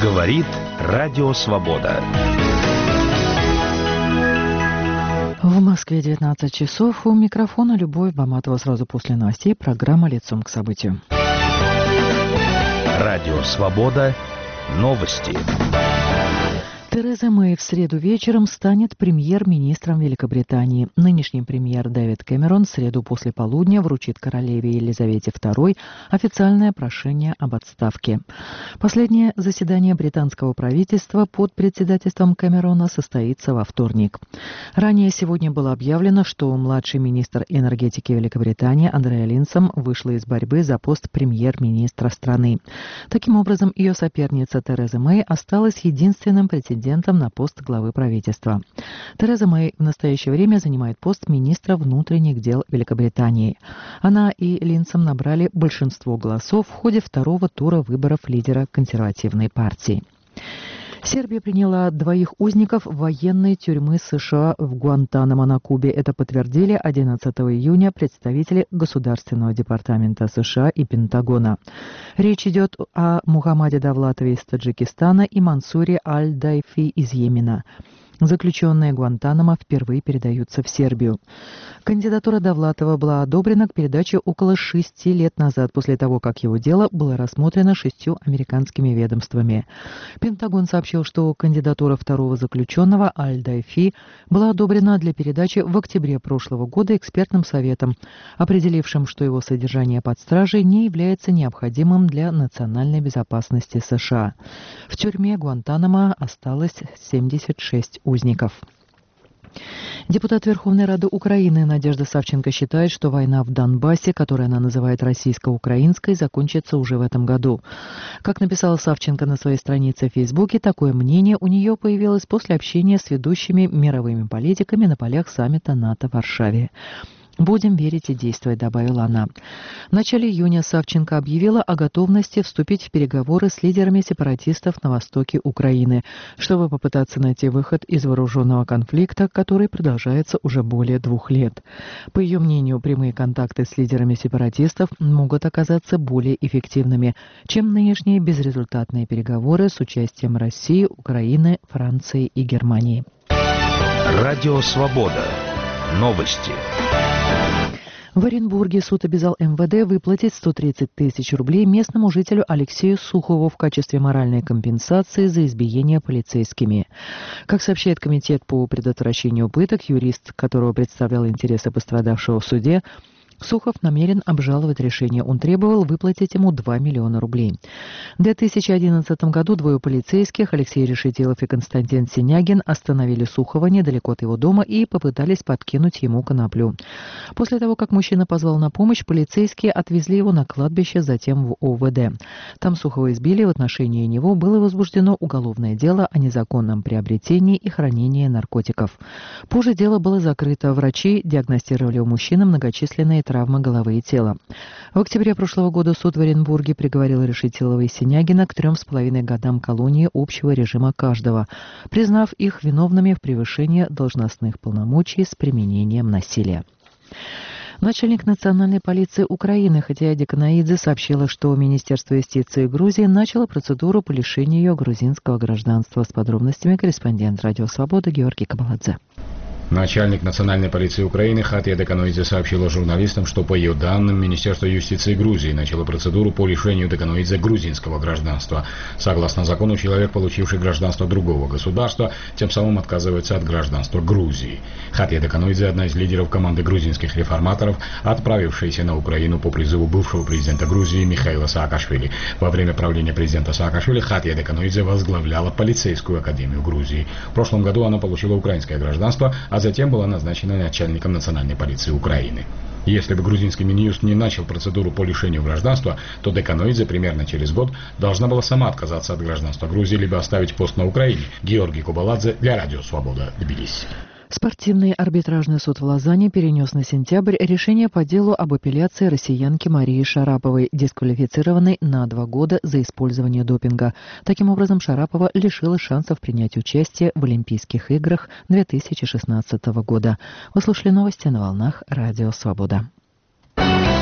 Говорит Радио Свобода. В Москве 19 часов. У микрофона Любовь Баматова. Сразу после новостей программа «Лицом к событию». Радио Свобода. Новости. Тереза Мэй в среду вечером станет премьер-министром Великобритании. Нынешний премьер Дэвид Кэмерон в среду после полудня вручит королеве Елизавете II официальное прошение об отставке. Последнее заседание британского правительства под председательством Кэмерона состоится во вторник. Ранее сегодня было объявлено, что младший министр энергетики Великобритании Андреа Линсом вышла из борьбы за пост премьер-министра страны. Таким образом, ее соперница Тереза Мэй осталась единственным претендентом на пост главы правительства. Тереза Мэй в настоящее время занимает пост министра внутренних дел Великобритании. Она и Линсом набрали большинство голосов в ходе второго тура выборов лидера консервативной партии. Сербия приняла 2 узников военной тюрьмы США в Гуантанамо на Кубе. Это подтвердили 11 июня представители Государственного департамента США и Пентагона. Речь идет о Мухаммаде Давлатове из Таджикистана и Мансуре Аль-Дайфи из Йемена. Заключенные Гуантанамо впервые передаются в Сербию. Кандидатура Давлатова была одобрена к передаче около 6 лет назад, после того, как его дело было рассмотрено 6 американскими ведомствами. Пентагон сообщил, что кандидатура второго заключенного Аль-Дайфи была одобрена для передачи в октябре прошлого года экспертным советом, определившим, что его содержание под стражей не является необходимым для национальной безопасности США. В тюрьме Гуантанамо осталось 76 узников. Депутат Верховной Рады Украины Надежда Савченко считает, что война в Донбассе, которую она называет российско-украинской, закончится уже в этом году. Как написала Савченко на своей странице в Фейсбуке, такое мнение у нее появилось после общения с ведущими мировыми политиками на полях саммита НАТО в Варшаве. «Будем верить и действовать», — добавила она. В начале июня Савченко объявила о готовности вступить в переговоры с лидерами сепаратистов на востоке Украины, чтобы попытаться найти выход из вооруженного конфликта, который продолжается уже более 2 лет. По ее мнению, прямые контакты с лидерами сепаратистов могут оказаться более эффективными, чем нынешние безрезультатные переговоры с участием России, Украины, Франции и Германии. Радио Свобода. Новости. В Оренбурге суд обязал МВД выплатить 130 тысяч рублей местному жителю Алексею Сухову в качестве моральной компенсации за избиение полицейскими. Как сообщает Комитет по предотвращению пыток, юрист, которого представлял интересы пострадавшего в суде, Сухов намерен обжаловать решение. Он требовал выплатить ему 2 миллиона рублей. В 2011 году 2 полицейских, Алексей Решетилов и Константин Синягин, остановили Сухова недалеко от его дома и попытались подкинуть ему коноплю. После того, как мужчина позвал на помощь, полицейские отвезли его на кладбище, затем в ОВД. Там Сухова избили, в отношении него было возбуждено уголовное дело о незаконном приобретении и хранении наркотиков. Позже дело было закрыто. Врачи диагностировали у мужчины многочисленные травмы головы и тела. В октябре прошлого года суд в Оренбурге приговорил Решетилова и Синягина к 3,5 годам колонии общего режима каждого, признав их виновными в превышении должностных полномочий с применением насилия. Начальник национальной полиции Украины Хатия Деканоидзе сообщила, что Министерство юстиции Грузии начало процедуру по лишению ее грузинского гражданства. С подробностями корреспондент Радио Свобода Георгий Кабаладзе. Начальник национальной полиции Украины Хатия Деканоидзе сообщила журналистам, что по ее данным Министерство юстиции Грузии начало процедуру по лишению Деканоидзе грузинского гражданства. Согласно закону, человек, получивший гражданство другого государства, тем самым отказывается от гражданства Грузии. Хатия Деканоидзе – одна из лидеров команды грузинских реформаторов, отправившаяся на Украину по призыву бывшего президента Грузии Михаила Саакашвили. Во время правления президента Саакашвили Хатия Деканоидзе возглавляла полицейскую академию Грузии. В прошлом году она получила украинское гражданство, а затем была назначена начальником национальной полиции Украины. Если бы грузинский Минюст не начал процедуру по лишению гражданства, то Деканоидзе примерно через год должна была сама отказаться от гражданства Грузии либо оставить пост на Украине. Георгий Кабаладзе для Радио Свобода, Тбилиси. Спортивный арбитражный суд в Лозанне перенес на сентябрь решение по делу об апелляции россиянки Марии Шараповой, дисквалифицированной на 2 года за использование допинга. Таким образом, Шарапова лишилась шансов принять участие в Олимпийских играх 2016 года. Вы слушали новости на волнах Радио Свобода.